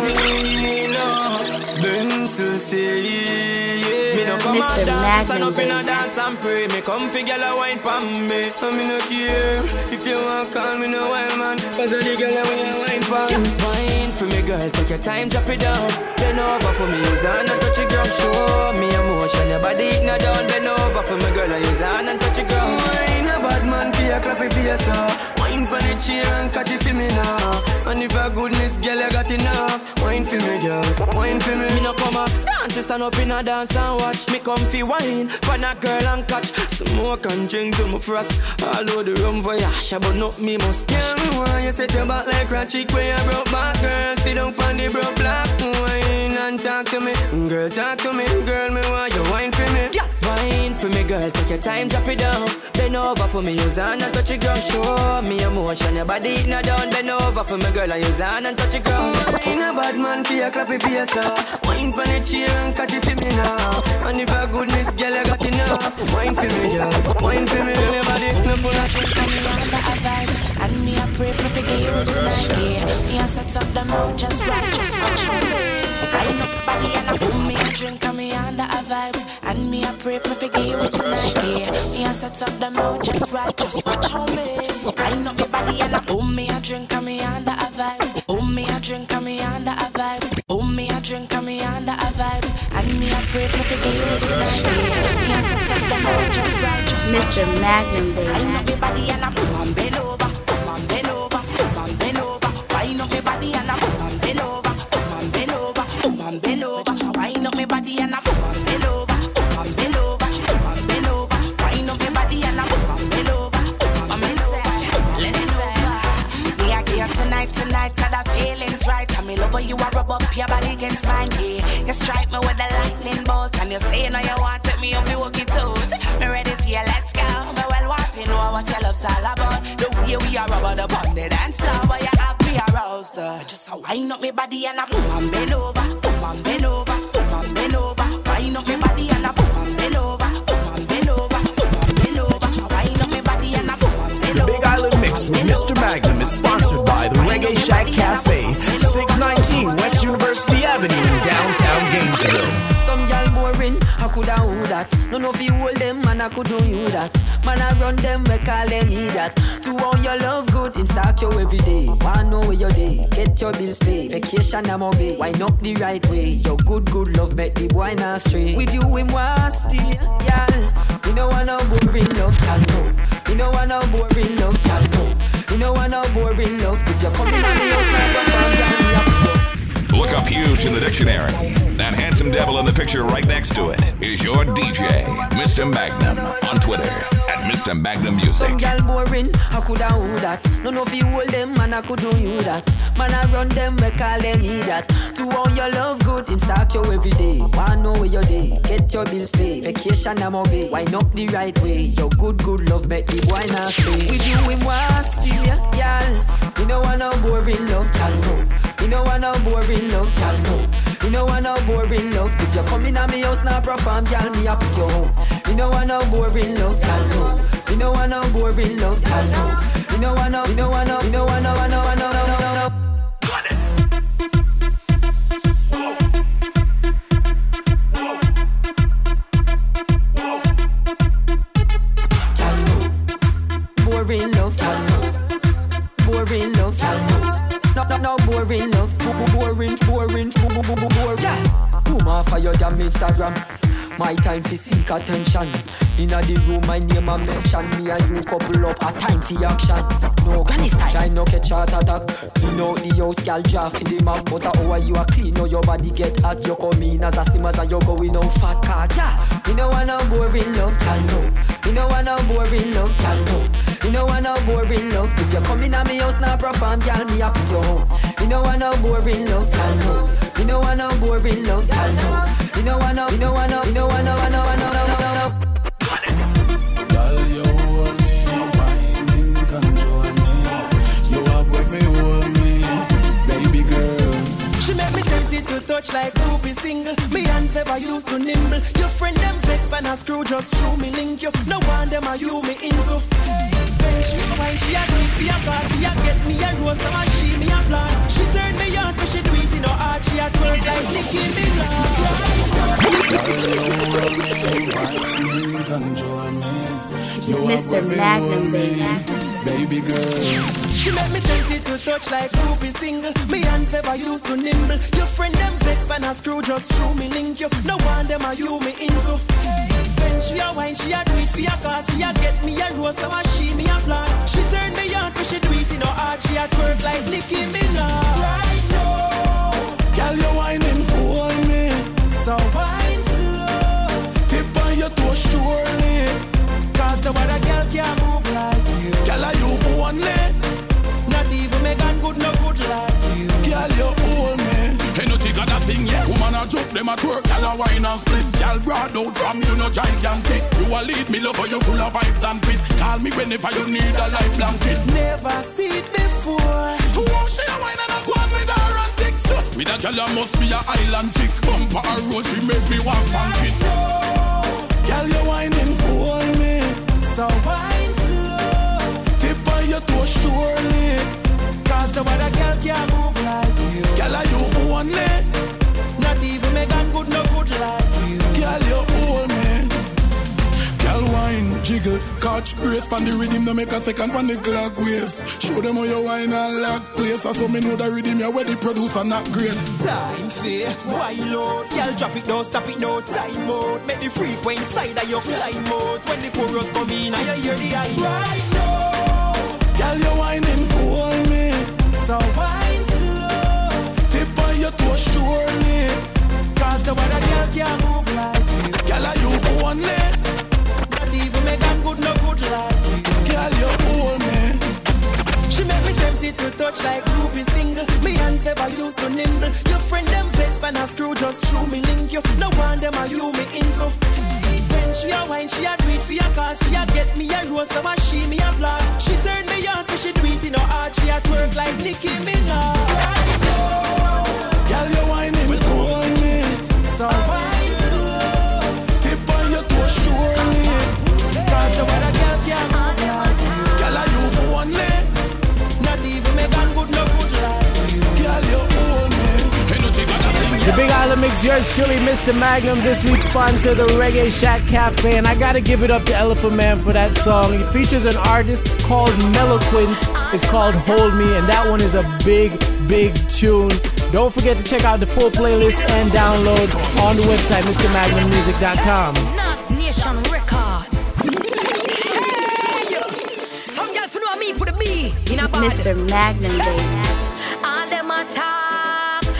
middle. Mister Stand up in a dance and pray. Me come fi gyal a wine pon me. And me no care if you want call me no wild man. Cause all the gyal a wine pon. Wine for me girl, take your time, drop it down. Bend over for me, use hand and touch the ground. Show me emotion, your body ignore down. Bend over for me girl and use hand and touch the ground. Wine a bad man fi a clap it for yourself. Wine pon the chair and catch it for me now. And if a goodness girl you got enough. Wine for me girl, wine for me. Me no come a dance, stand up in a dance and watch. Me come fi wine, pan a girl and catch. Smoke and drink till me frost. All of the rum for Yasha, but not me must push. Girl, why you set your back like a chick where you broke back, girl? Sit down pon the broke black. Wine and talk to me, girl, talk to me. Girl, me want you wine for me. Yeah. Wine for me, girl, take your time, drop it down. Bend over for me, use hand and touch the ground. Show me emotion, your body ignore down. Bend over for me, girl, and use hand and touch the ground. Wine a bad man for you, clap it for yourself. Wine pon the chair and catch it for me now. And if a goodness, girl, you got enough. Wine for me, girl, wine for me. Everybody, no full of drink and me on the vibes. And me a pray for the game with tonight, yeah. Me a set up the mouth just right, just watch out. I know body and I boom me a drink and me on the vibes. And me a pray for the game with tonight, yeah. Me a set up the mouth just right, just watch out me. I know me body and I boom me a drink and me on the vibes. Boom me a drink and me on the vibes. Boom me a drink and me on the vibes. And me a pray for the game with tonight, yeah. Me a set up the mouth just right, just watch Mister Magnum, baby. I know me body and I boom and bend over. Bend over, man, bend over. Wind up my body and I boom and bend over. Man, bend over, man, bend over. So wind up my body and I boom and bend over. Man, bend over, man, bend over. Wind up my body and I boom and bend over. Man, bend over, let's say we are here tonight, tonight, 'cause the feeling's right. And me love how you a rub up your body against mine, yeah. You strike me with the lightning bolt, and you say now you want to take me up, you walk it out. Me ready for you, let's go. Me well want to know what your love's all about. The way we are rubber the bond, the dance floor, but you have me aroused. Uh. Just a wind up me body and a boom and bend over, boom and bend over, boom and bend over. Wind up me body and a boom and bend over, boom and bend over, boom and bend over. So wind up me body and a boom and bend over. The Big Island Mix with Mister Magnum is sponsored by the Reggae Shack Cafe, six nineteen West University Avenue in downtown Gainesville. Some y'all boring, I coulda who that. None of you hold them, man, I could do you that. Man, I run them, we call them need that. To all your love good, him start you every day. Wanna know where your day, get your bills paid. Vacation, I'm obey, wind up the right way. Your good, good love, make the boy not stray. With you, him want stay, y'all. You know I know boring love, y'all know. You know I know boring love, y'all know. You know I know boring love. If you're coming on the house, now go from y'all. Look up huge in the dictionary. That handsome devil in the picture right next to it is your D J, Mister Magnum, on Twitter at Mister Magnum Music. Some gal boring, I coulda who that. None of you hold them, man, I could do you that. Man, I run them, we call them me that. To all your love good, him stalk you every day. Wanna know where your day, get your bills paid. Vacation, I'm obey. Wine up the right way. Your good, good love, make the boy not stay. We do him was still, y'all. We don't want no boring love, y'all no. We don't want no boring love, y'all no. We don't want no boring love. If you come in at me house, now perform, y'all, me up to your home. We don't want no boring love, y'all no. We don't want no boring love, y'all no. We don't want no, we don't want no, we don't want no, no, no, no, no, no, no. Boring love, y'all know. Boring love, y'all know. No, no, no, boring love. Boring, boring, boring, boring. Yeah. Boom off of your damn Instagram. My time to seek attention. Inna the room, my name a mention. Me and you couple up, a time for action. No granny style, try no catch heart attack. Clean out the house, girl, draft in the mouth. But how are you a clean? Now your body get hot. You come in as a steamers and you going out fat card. Yeah. We no want no boring love, y'all know. We no want no boring love, y'all know. We no want no boring love. If you come in at me house, now perform, y'all, me up to your home. We no want no boring love, y'all know. We no want no boring love, y'all know. We no want no, we no want no, we no want no, no, no, no, no, no, no. Girl, you hold me, whining, control me. You have with me, hold me, baby girl. She make me tempted to touch like Ruby single. Me hands never used to nimble. Your friend them vex and a screw just through me link you. No one them are you me into. When she wine, she a do it for your cause. She a get me a rose, so she me a plan. She turn me on for she do it in her heart. She a twerk like Nicki Minaj. Mister Magnum, baby. Baby girl. She make me tempted to touch like Ruby single. Me hands never used to nimble. Your friend them vex and a screw just through me link you. No one them are you me into. When she a wine, she a do it for your cause. She a get me a rose, so she me a plan. She turn me on for she do it in her heart. She a twerk like Nicki Minaj. Right now, girl, you whining, hold me. So wine slow. Tip on your toe surely. Cause the other girl can't move like you. Girl, are you only? Not even Megan good, no good like you. Girl, you hold me. Ain't no ticker that sing yet. Woman a joke, them a twerk, girl a wine and split. Girl broad out from you, no gigantic. You a lead me, love, you full of vibes and fit. Call me whenever you need a light blanket. Never see it before. To wash she a wine and a go on with her and stick. Sus, with a girl, I must be a island chick. Bumper a roll, she make me want spank it. Girl, you whining, hold me. So wine slow. Tip on your toe surely. Cause the other girl can't move like you. Girl, are you only? Not even Megan good, no good like you. Girl, you hold me. Girl, wine, jiggle, catch breath from the rhythm, no make a second from the clock waist. Show them how you wine and lock place. So me know the rhythm, you where the producer not great. Time fair, wild out. Girl, drop it down, stop it now, time out. Make the frequency side of your climb out. When the chorus come in, I hear the high. Right now, girl, you whining, hold me. So wine slow. Tip on your toe surely. Cause the other girl can't move like you. Girl, are you only? Not even Megan good, no good like you. Girl, you hold me. She make me tempted to touch like Ruby single. Me hands never used to nimble. Your friend them vex and a screw just through me link you. No one them are you me into. When she a wine, she a do it for your cause. She a get me a rose, so she me a plan. She turn me on for she do it in her heart. She a twerk like Nicki Minaj. Right now, girl, you whining, well, hold me. So wine slow. Tip on your toe surely. Cause the other girl can't move like you. Girl, are you only? Not even Megan good, no good like you. Girl, you hold me. The Big Island Mix, yours truly, Mister Magnum. This week's sponsor, the Reggae Shack Cafe. And I gotta give it up to Elephant Man for that song. It features an artist called Meloquence. It's called Hold Me, and that one is a big, big tune. Don't forget to check out the full playlist and download on the website, Mr Magnum Music dot com. Nas Nation Records. Some girl for know me put a B in a body. Mister Magnum, baby. All them attack. Them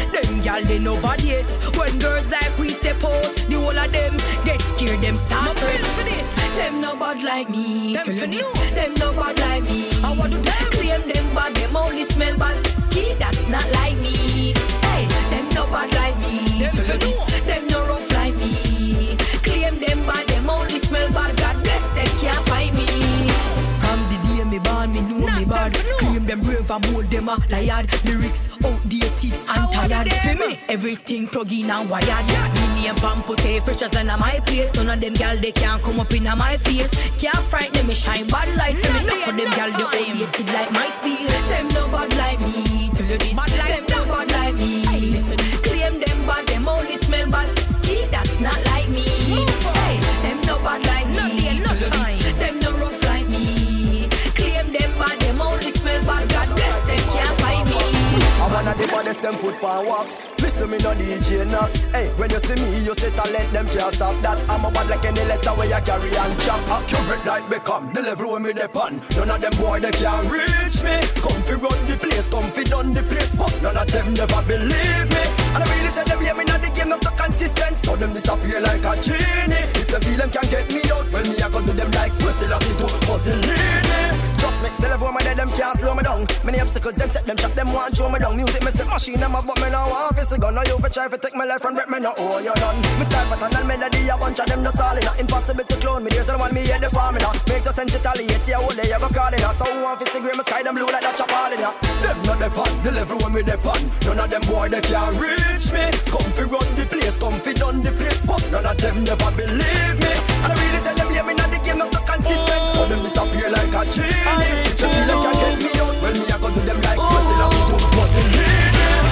gal they no bad yet. When girls like we step out, the whole of them get scared, them start fret. Them no bad like me, them tell you this. Them no bad like me. I want to them claim them bad, them only smell bad. Key, that's not like me. Hey, them no bad like me, them tell you this. Them no rough like me. Claim them bad, them only smell bad. God bless them, can't find me. From the day me born, me know me bad. Claim them brave and bold, them a liar. Lyrics outdated and tired. For me, everything plug in and wired. Me name Pampute, freshers in my place. None of them gal they can't come up in my face. Can't frighten me, shine bad light for me. Enough for them gal they outdated like my speed. Them no bad like me, tell you this. Them no bad like me. Listen, claim them bad, them only smell bad. Key, that's not like me. Hey, them no bad like me, tell you this. Them no rough like me. Claim them bad, them only smell bad. God bless them, can't find me. I wanna the baddest them put for walks. Listen me no D J Nas. Hey, when you see me, you say talent, them can't stop that. I'm a bad like any letter where you carry and chop. Accurate like Beckham, the level where me dey on. None of them boy they can't reach me. Come fi run the place, come fi done the place, but none of them never believe me. And I really said them hear me not the game not so consistent, so them disappear like a genie. If them feel them can't get me out, well me I go do them like Wesley Lassie to Mussolini. Just make the level where my dead them can't slow me down. Many obstacles them set them shot them want show me down. Music me set machine them up but me now want face the gun. Now you fi try fi take my life and rip me now oh you done. Me style pattern and melody a bunch of them no solid. Impossible to clone me, there's no one me hear the formula. Makes you sense retaliate, see how they you go call it. So who want fi see grey, me sky them blue like that chop all in ya. Them not the pan, the level when me the pan. None of them boy they can't reach me. Come fi run the place, come fi done the place, but none of them never believe me. And I really said them hear me not the game not so consistent, so them disappear like a genie. They feel like can't get me out, well me I go do them like Wesley Lassie to Mussolini.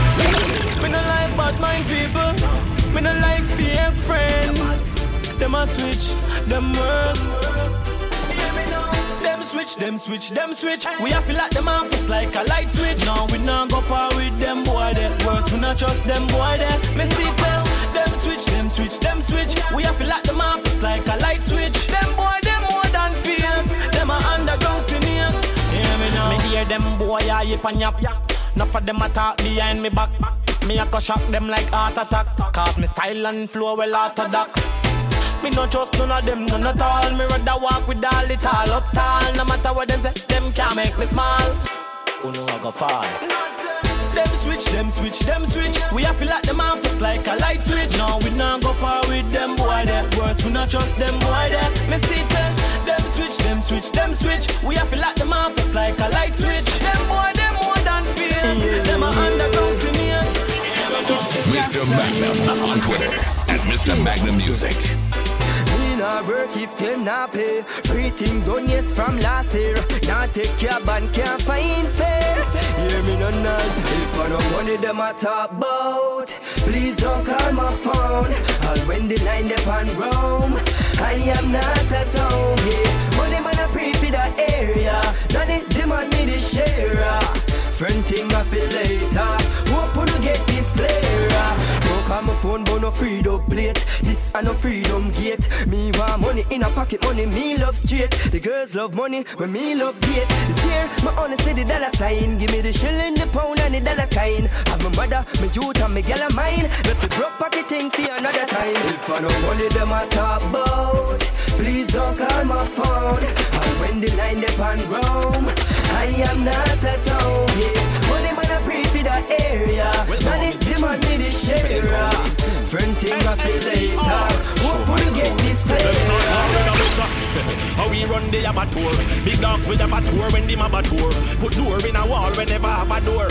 Me no like bad mind people. Me no like fake friends. Them a switch, them work. Them switch, them switch, them switch. We a feel like them off just like a light switch. Now we not go par with them boy there. Worse we not trust them boy there. Me see them, them switch, them switch, them switch. We a feel like them off just like a light switch. Them boy them more than fake. Them a underground senior. Hear me now. Me hear them boy a yip and yap yap. Enough of them a talk behind me back. Me a go shock them like heart attack. Cause me style and flow well orthodox. Me no trust none of them, none at all. Me rather walk with all it all up tall. No matter what them say, them can't make me smile. Who know I go fall? Them switch, them switch, them switch. We a feel like them off just like a light switch. Now we not go par with them boy there. Worse we not trust them boy there. Me see say, them switch, them switch, them switch. We a feel like them off just like a light switch. Them boy them more than fear. Yeah. Them a underground senior. Mister Magnum on Twitter at Mister Magnum Music. Me not work if them not pay. Free thing done yes from last year. Now take cab and can't find fare. Hear me no noise. If I don't money them I talk about, please don't call my phone. I'll when the line up and roam. I am not at home. Yeah, money man I pray for that area. Now they demand me the share. Friend thing I feel later. Hope to get this clearer. Don't call my phone but no freedom plate. This a no freedom gate. Me want money in a pocket money. Me love straight. The girls love money when me love gate. This year my honor say the dollar sign. Give me the shilling, the pound and the dollar kind. Have my mother, my youth and my gal of mine. Let the broke pocket thing for another time. If I no money them I talk about, please don't call my phone. And when the line up and roam, I am not at home. Yeah, money man I pray for that area. Money demand me the share. Friend thing I feel later. Hope we get this clear. How we run the abattoir. Big dogs with abattoir when the abattoir. Put door in a wall when never have a door.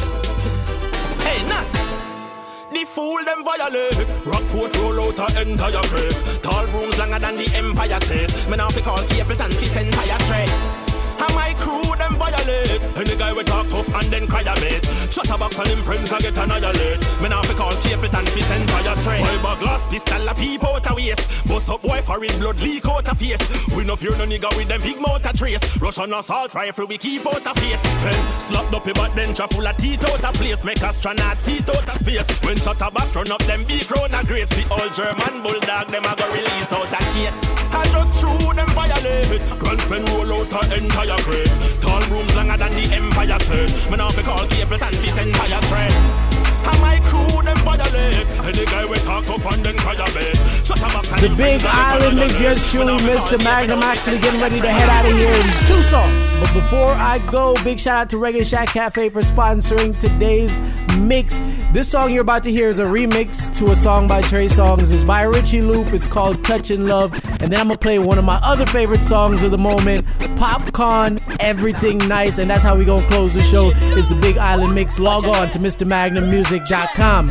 Hey, Nas. The fool them violate. Rockford roll out a entire crate. Tall brooms longer than the Empire State. Me now pick all Capleton to Empire Straight. And my crew them violate. Any guy we talk tough and then cry a bit. Shut a box on him friends and get annihilate. Me now pick all Capleton to Empire Straight. Fiber glass pistol a peep out a waist. Bust up boy for his blood leak out a face. We no fear no nigga with them big mouth a trace. Russian assault rifle we keep out a face. Then slapped up a back then full of teeth out a place. Make astronaut feet out a space. When shut a box run up them big crown a grace. The old German bulldog them a go release out a case. I just threw them violate. Grand spin roll out a entire crate. Tall rooms longer than the Empire State. Me now fi call Capleton to Empire Straight. And my crew, them violate. Any guy we talk up and then fire bait. Shut up a The Big Island Mix, yours truly, Mister Magnum, actually getting ready to head out of here in two songs. But before I go, big shout out to Reggae Shack Cafe for sponsoring today's mix. This song you're about to hear is a remix to a song by Trey Songz. It's by Richie Loop. It's called Touchin' Love. And then I'm going to play one of my other favorite songs of the moment, Popcorn, Everything Nice. And that's how we going to close the show. It's the Big Island Mix. Log on to Mr Magnum Music dot com.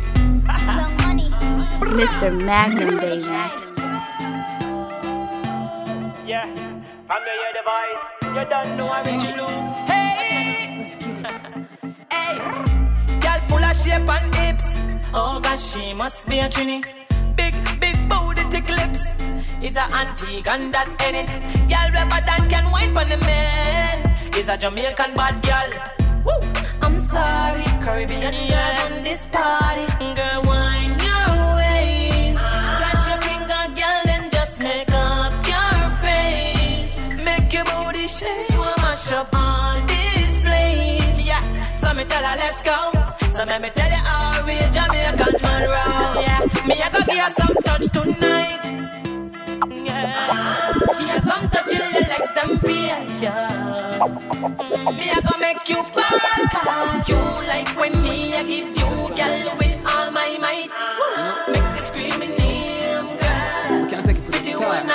Mister Magnum, baby. Yeah, from your device, you don't know I'm Richie Loop. Hey, hey, girl full of shape and hips. Oh gosh, she must be a trini. Big, big booty, thick lips. Is a antique and that in it. Girl rubber than can wine pon the man. Is a Jamaican bad girl. Woo. I'm sorry, Caribbean years on this party. Girl, wine your waist. Flash your finger, girl, then just make up your face. Make your booty shake. We'll mash up all this place. Yeah, so me tell her let's go. So let me tell you how we Jamaican man round. Yeah, me I go give you some touch tonight. Yeah, give you some touch till your legs them feel. Yeah, me I go make you bad. You like when me I give you, girl, with all my might. Make you scream my name, girl. Can't take it to the start.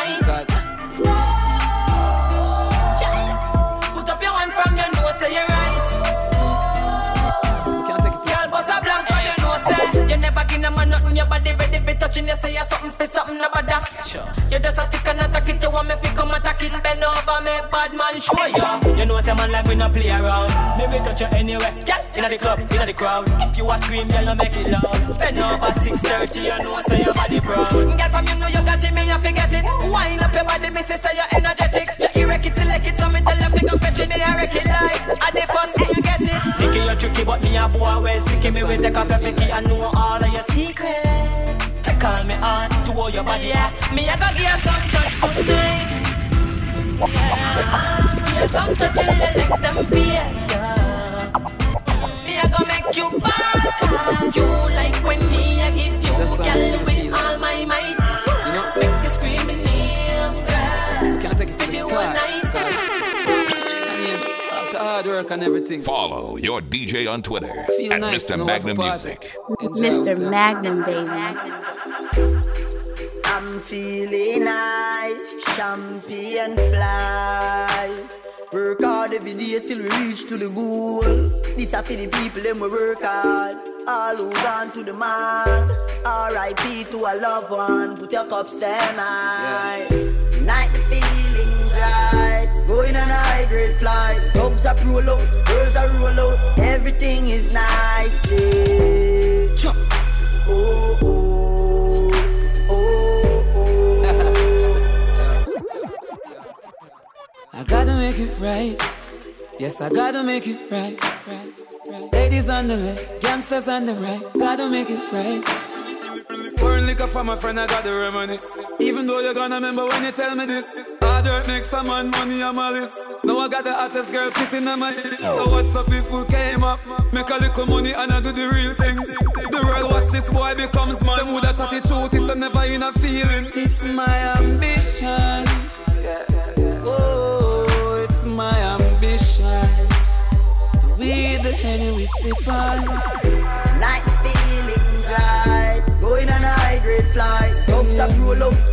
Put up your hand from your nose, say you're right. Can't take it to girl, bust a blank from your nose, say you never give no man nothing. Your body ready for touching. You say you're something for something about that. You just a tick and attack it. You want me fi come attack it. Bend over, me bad man show ya. You know say man like we no play around. Maybe touch you anywhere, girl, inna the club, inna the crowd. If you a scream, girl, no make it loud. Bend over six thirty, you know say your body proud. Girl, from you know you got it, me you forget it. Wind up your body, me say say you're energetic. You erect it, select it, so me tell you fi go fetch it. Me I wreck it like at the first when you get it. Nicky you tricky, but me a boy well sticky. Me we take off your picky and know all of your secrets. Take all me heart to all your body. Yeah, me I go give you some touch tonight. Yeah, give you some touch till your legs them feel. Yeah, me I go make you bad. You like when me I give you, girl, with all my might. You know, make you scream my name, girl. Can't take it to the start. After hard work and everything. Follow your D J on Twitter at nice Mister Magnum Music. Mister Magnum, baby. I'm feeling high, champion fly. Work hard every day till we reach to the goal. This are for the people them we work hard. All who gone to the mark. R I P to a loved one. Put your cups down high. Yeah. Tonight the feeling's right. Going on a high grade flight. Dogs are roll out, girls are roll out. Everything is nice. Yeah. Chop. Oh oh. I gotta make it right. Yes, I gotta make it right. right, right. Ladies on the left, gangsters on the right. Gotta make it right. Pouring liquor for my friend, I gotta reminisce. Even though you're gonna remember when you tell me this. Hard work makes some man money on my list. Now I got the hottest girl sitting on my list. So what's up if we came up? Make a little money and I do the real things. The world watch this boy becomes man. Them woulda chat the truth if them never in a feeling. It's my ambition. Yeah. Oh, it's my ambition. The weed, the Henny we sip on. Night feelings right. Going on a high grade flight. Dogs are roll out,